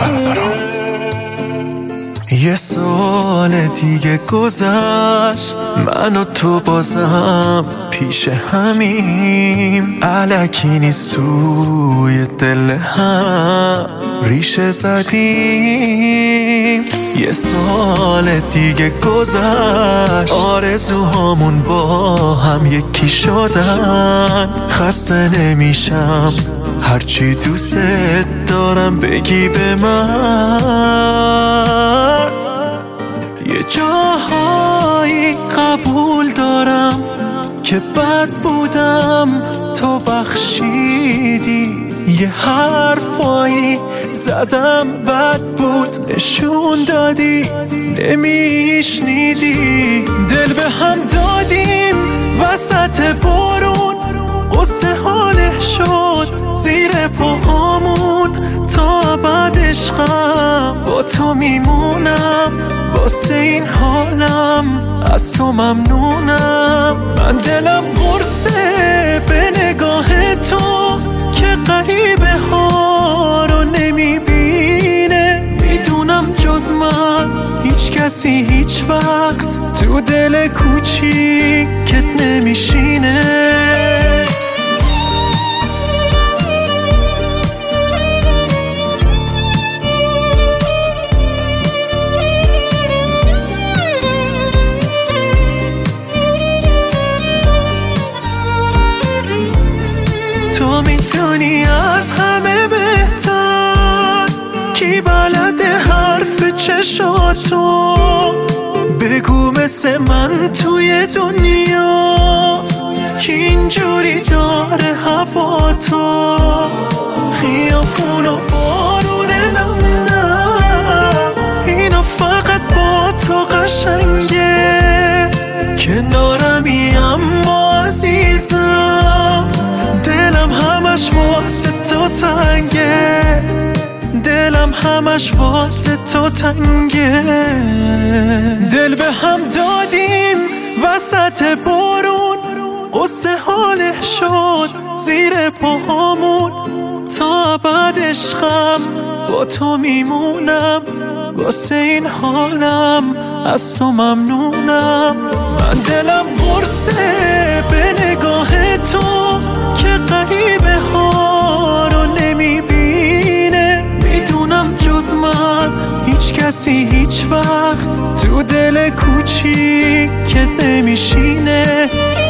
یه سال دیگه گذشت، من و تو بازم پیش همیم، الکی نیست توی دل هم ریشه زدیم. یه سال دیگه گذشت، آرزوهامون با هم یکی شدن. خسته نمیشم هرچی دوست دارم بگی به من. یه جاهایی قبول دارم که بد بودم، تو بخشیدی. یه حرفایی زدم بد بود، نشون دادی نمیشنیدی. دل به هم دادیم وسط بارون، قصه حاله شد زیر پاهامون. تا ابد عشقم با تو میمونم، واسه این حالم از تو ممنونم. من دلم قرصه به نگاه تو که غریبه ها رو نمیبینه. میدونم جز من هیچ کسی هیچ وقت تو دل کوچیکت نمیشینه. تو میدونی از همه بهتر کی بلده حرف چشاتو. بگو مثل من توی دنیا کی اینجوری داره هوا تو. خیابون و بارون نم اینا فقط با تو قشنگه. کنارمی اما عزیزم، دلم همش واسه تو تنگه. دلم همش واسه تو تنگه. دل به هم دادیم وسط بارون، قصه حاله شد زیر پاهامون. تا ابد عشقم با تو میمونم، واسه این حالم از تو ممنونم. من دلم قرصه به نگاه تو که غریبه ها رو نمیبینه. میدونم جز من هیچ کسی هیچ وقت تو دل کوچیکت نمیشینه.